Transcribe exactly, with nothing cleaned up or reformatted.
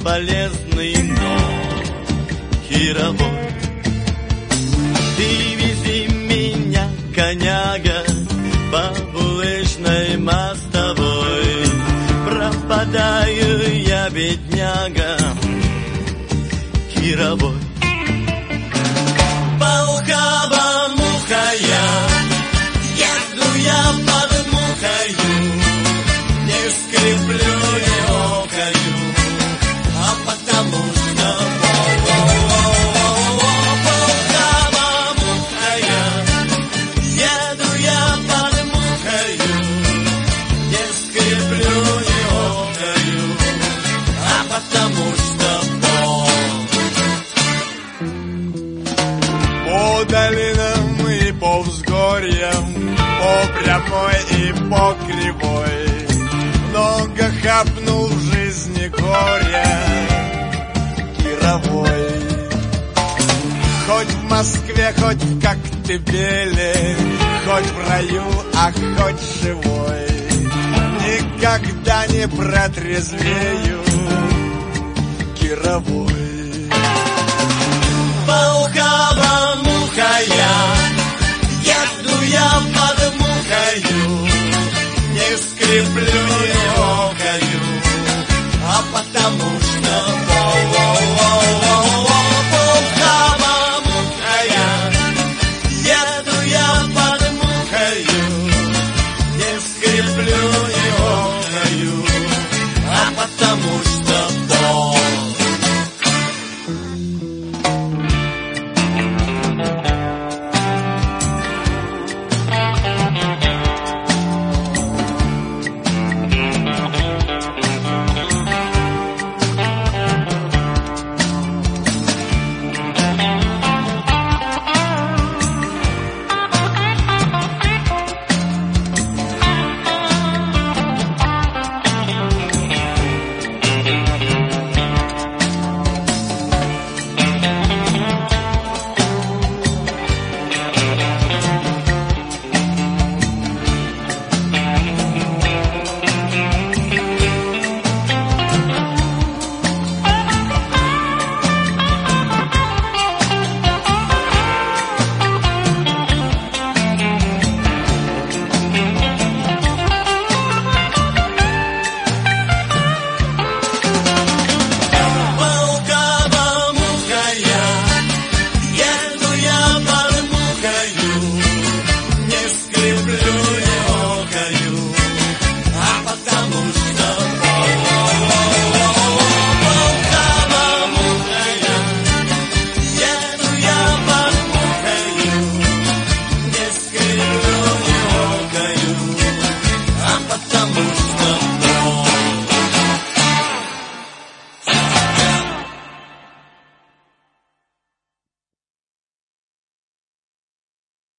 бесполезный, но кировой. Ты вези меня, коняга, по булыжной мостовой. Пропадаю я, бедняга, кировой. По ухабам мухая, еду я под мухою, не скреплю, не окаю, а потому что по ухабам мухая, еду я под мухою, не скреплю, не окаю, а потому что по долинам и по взгорьям, по прямой и по кривой, много хапнул в жизни горя кировой. Хоть в Москве, хоть в Коктебеле, хоть в раю, а хоть живой, никогда не протрезвею кировой. По ухабам мухая, еду я под мухою, не скреплю, не окаю, а потому